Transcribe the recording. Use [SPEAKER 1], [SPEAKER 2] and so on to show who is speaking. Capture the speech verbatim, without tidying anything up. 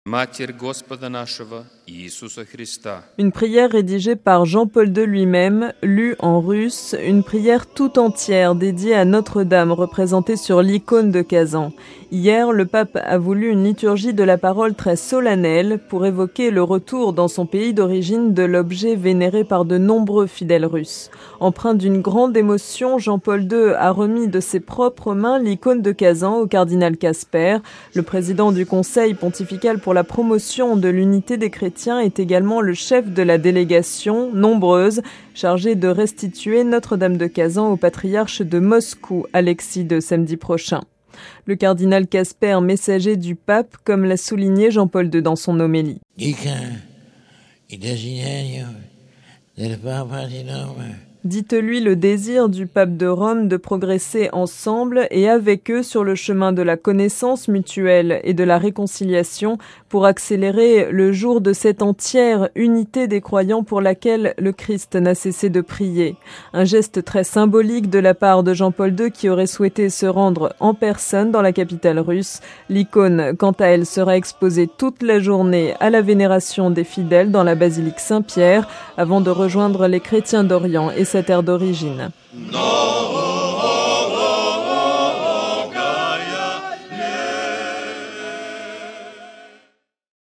[SPEAKER 1] Матерь Господа нашего Иисуса Христа.
[SPEAKER 2] Une prière rédigée par Jean-Paul deux lui-même, lue en russe, une prière tout entière dédiée à Notre-Dame représentée sur l'icône de Kazan. Hier, le pape a voulu une liturgie de la parole très solennelle pour évoquer le retour dans son pays d'origine de l'objet vénéré par de nombreux fidèles russes. Empreint d'une grande émotion, Jean-Paul deux a remis de ses propres mains l'icône de Kazan au cardinal Kasper. Le président du Conseil pontifical pour la promotion de l'unité des chrétiens est également le chef de la délégation, nombreuse, chargée de restituer Notre-Dame de Kazan au patriarche de Moscou, Alexis deux, samedi prochain. Le cardinal Kasper, messager du pape, comme l'a souligné Jean-Paul deux dans son homélie. Dites-lui le désir du pape de Rome de progresser ensemble et avec eux sur le chemin de la connaissance mutuelle et de la réconciliation pour accélérer le jour de cette entière unité des croyants pour laquelle le Christ n'a cessé de prier. Un geste très symbolique de la part de Jean-Paul deux qui aurait souhaité se rendre en personne dans la capitale russe. L'icône, quant à elle, sera exposée toute la journée à la vénération des fidèles dans la basilique Saint-Pierre avant de rejoindre les chrétiens d'Orient et sa terre d'origine.
[SPEAKER 3] No.